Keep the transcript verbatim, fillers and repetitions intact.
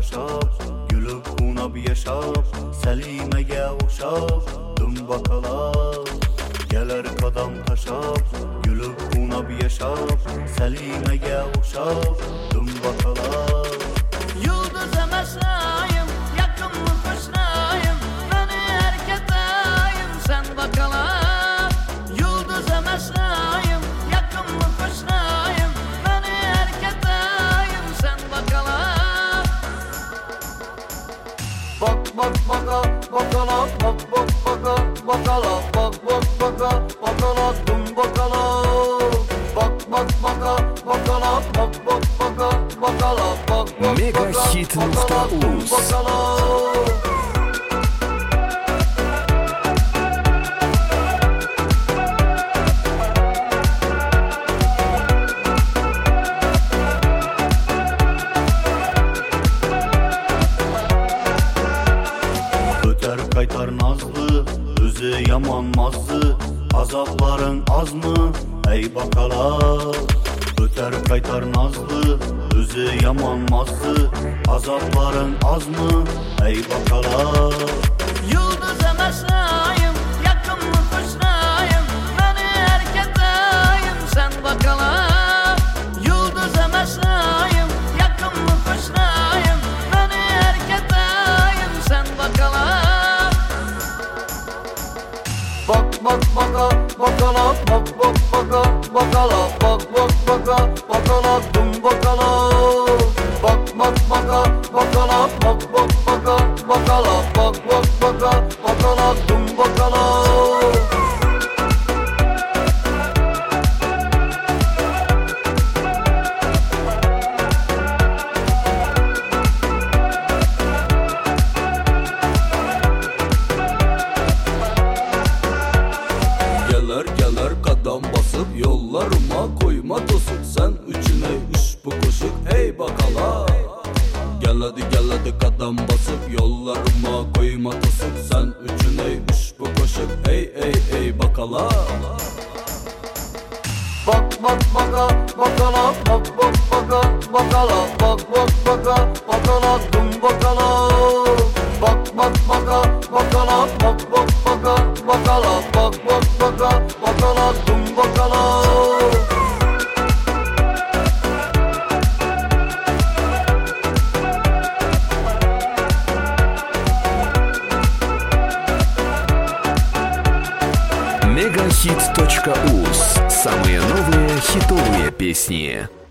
taşab, gülüb qunab yaşab, Səliməyə oxşab, dümbaqalaq. Gələr qadam taşab, gülüb qunab yaşab, Səliməyə oxşab, dümbaqalaq. Yıldız emeşayım, yakın mı kuşnayım, beni erketayım sen bakalım. Yıldız emeşayım, yakın mı kuşnayım, beni erketayım sen bakalım. Bak bak baka, bakala, bak bak baka, bakala, bak bak baka, bakala, dümbaqalaq. Bak bak baka, bakala, bak bak baka, bakala, bak bak Мегахит нокта уз. Öter qaytar nazlı, özü yamanmazdı, azapların az mı ey bakalaq. Öter qaytar nazlı, özü yamanmazdı, azapların az mı ey bakalaq. Yıldız emeşayım, yakın mı kuşnayım, beni erketayım sen bakalım. Yıldız emeşayım, yakın mı kuşnayım, beni erketayım sen bakalım. Bak bak baka, bakala, bak bak baka, bakala, bak bak baka, bakala, dümbaqalaq. Bak bak baka, bakala, bak bak baka, bakala, bak bak baka, bakala, dümbaqalaq. Gələr gələr qadam basıb yollarıma koyma tosub sen üçün ey ushbu qo'shiq ey baqala. Gəladi gəladi qadam basıb yollarıma koyma tosub sen üçün ey ushbu qo'shiq ey ey ey baqala. Bak bak baka, bakala, bak bak baka, bakala, bak bak baka, bakala, dümbaqalaq. Bak bak baka, bakala, bak bak baka, bakala, bak bak baka, bakala, dümbaqalaq. мегахит точка уз. Самые новые хитовые песни.